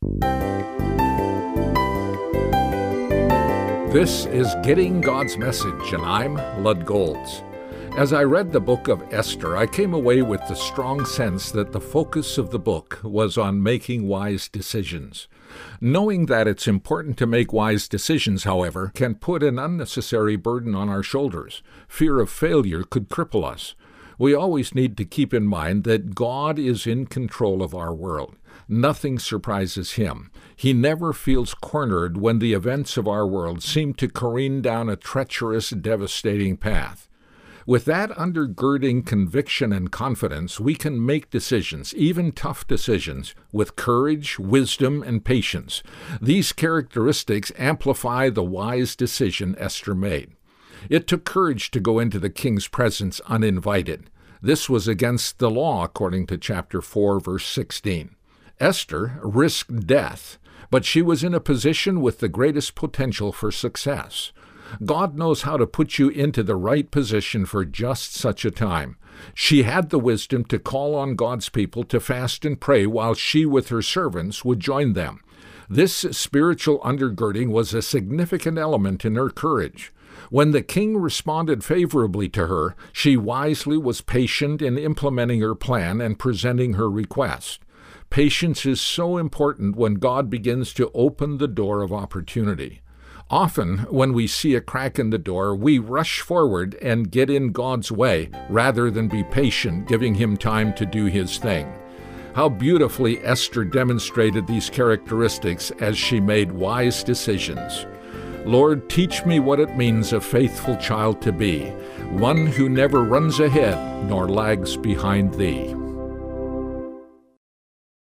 This is Getting God's Message, and I'm Lud Golds. As I read the book of Esther, I came away with the strong sense that the focus of the book was on making wise decisions. Knowing that it's important to make wise decisions, however, can put an unnecessary burden on our shoulders. Fear of failure could cripple us. We always need to keep in mind that God is in control of our world. Nothing surprises him. He never feels cornered when the events of our world seem to careen down a treacherous, devastating path. With that undergirding conviction and confidence, we can make decisions, even tough decisions, with courage, wisdom, and patience. These characteristics amplify the wise decision Esther made. It took courage to go into the king's presence uninvited. This was against the law, according to chapter 4, verse 16. Esther risked death, but she was in a position with the greatest potential for success. God knows how to put you into the right position for just such a time. She had the wisdom to call on God's people to fast and pray while she with her servants would join them. This spiritual undergirding was a significant element in her courage. When the king responded favorably to her, she wisely was patient in implementing her plan and presenting her request. Patience is so important when God begins to open the door of opportunity. Often, when we see a crack in the door, we rush forward and get in God's way rather than be patient, giving him time to do his thing. How beautifully Esther demonstrated these characteristics as she made wise decisions. Lord, teach me what it means a faithful child to be, one who never runs ahead nor lags behind thee.